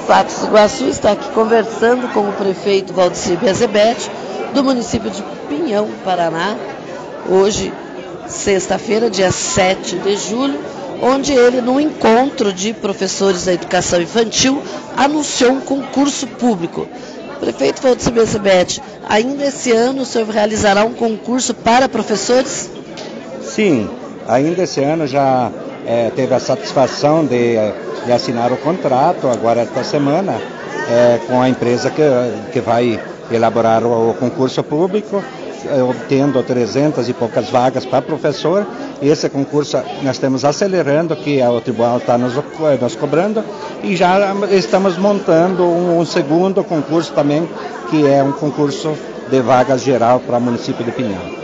Patos do Iguaçu está aqui conversando com o prefeito Valdecir Bezebetti, do município de Pinhão, Paraná, hoje, sexta-feira, dia 7 de julho, onde ele, num encontro de professores da educação infantil, anunciou um concurso público. Prefeito Valdecir Bezebetti, ainda esse ano o senhor realizará um concurso para professores? Sim, ainda esse ano já teve a satisfação de assinar o contrato, agora esta semana, com a empresa que vai elaborar o concurso público, obtendo 300 e poucas vagas para professor. Esse concurso nós estamos acelerando, que o tribunal está nos cobrando, e já estamos montando um segundo concurso também, que é um concurso de vagas geral para o município de Pinhão.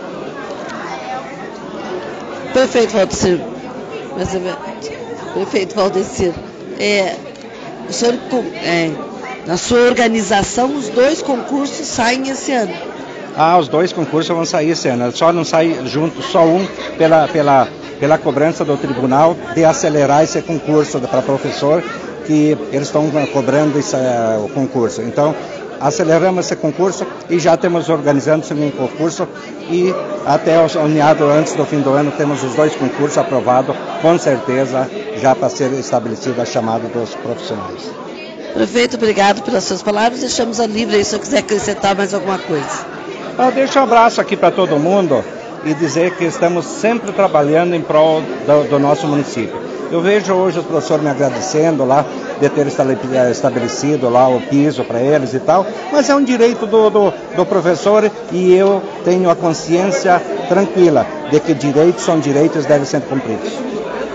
Prefeito Valdecir, o senhor, na sua organização, os dois concursos saem esse ano? Os dois concursos vão sair esse ano, só não sai junto, só um pela cobrança do tribunal de acelerar esse concurso para professor, que eles estão cobrando o concurso. Então, aceleramos esse concurso e já temos organizando esse concurso, e até o meado antes do fim do ano temos os dois concursos aprovados, com certeza, já para ser estabelecida a chamada dos profissionais. Prefeito, obrigado pelas suas palavras, deixamos a livre aí se eu quiser acrescentar mais alguma coisa. Deixo um abraço aqui para todo mundo e dizer que estamos sempre trabalhando em prol do nosso município. Eu vejo hoje os professores me agradecendo lá de ter estabelecido lá o piso para eles e tal, mas é um direito do professor, e eu tenho a consciência tranquila de que direitos são direitos e devem ser cumpridos.